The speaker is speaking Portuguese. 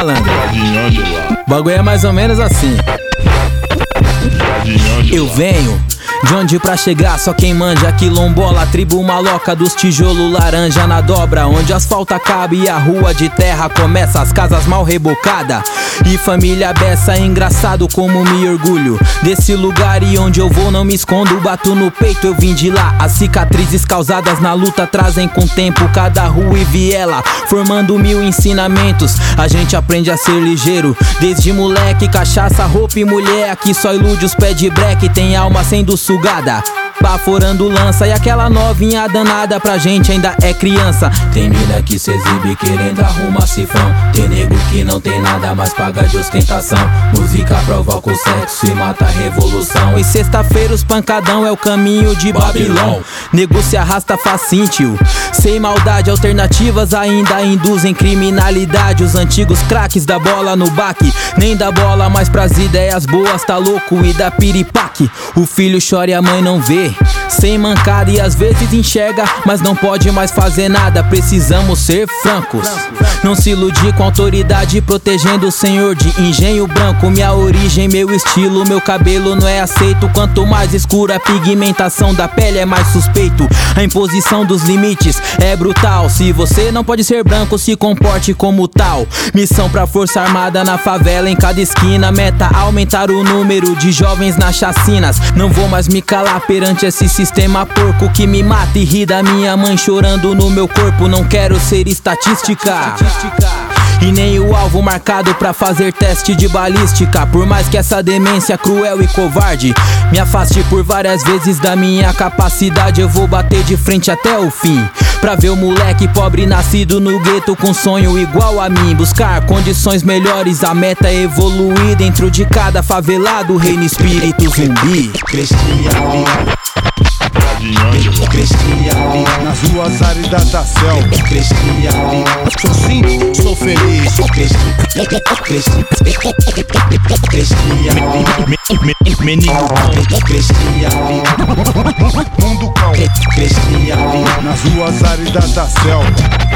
malandro? O bagulho é mais ou menos assim. Eu venho de onde pra chegar, só quem manja. Quilombola, tribo maloca dos tijolos laranja na dobra, onde asfalto acaba e a rua de terra começa, as casas mal rebocadas e família beça. Engraçado como me orgulho desse lugar, e onde eu vou não me escondo, bato no peito, eu vim de lá. As cicatrizes causadas na luta trazem com o tempo cada rua e viela, formando 1000 ensinamentos. A gente aprende a ser ligeiro desde moleque, cachaça, roupa e mulher. Aqui só ilude os pés de breque, tem alma sendo sugada, baforando lança, e aquela novinha danada pra gente ainda é criança. Tem mina que se exibe querendo arrumar cifrão, tem nego que não tem nada, mas paga de ostentação. Música provoca o sexo e mata a revolução, e sexta-feira os pancadão é o caminho de Babilão. Nego se arrasta facinho, tio, sem maldade, alternativas ainda induzem criminalidade. Os antigos craques da bola no baque, nem dá bola mais pras ideias boas, tá louco e dá piripaque. O filho chora e a mãe não vê, sem mancada, e às vezes enxerga, mas não pode mais fazer nada. Precisamos ser francos, não se iludir com autoridade, protegendo o senhor de engenho branco. Minha origem, meu estilo, meu cabelo não é aceito. Quanto mais escura a pigmentação da pele é mais suspeito. A imposição dos limites é brutal, se você não pode ser branco, se comporte como tal. Missão pra força armada na favela, em cada esquina, meta aumentar o número de jovens nas chacinas. Não vou mais me calar perante esse sistema porco que me mata e ri da minha mãe chorando no meu corpo. Não quero ser estatística e nem o alvo marcado pra fazer teste de balística. Por mais que essa demência cruel e covarde me afaste por várias vezes da minha capacidade, eu vou bater de frente até o fim, pra ver o moleque pobre nascido no gueto com sonho igual a mim. Buscar condições melhores, a meta é evoluir. Dentro de cada favelado reina espírito zumbi. Nas ruas áridas da selva, sou sim, sou feliz. Menino Mundo cão, nas ruas áridas da selva.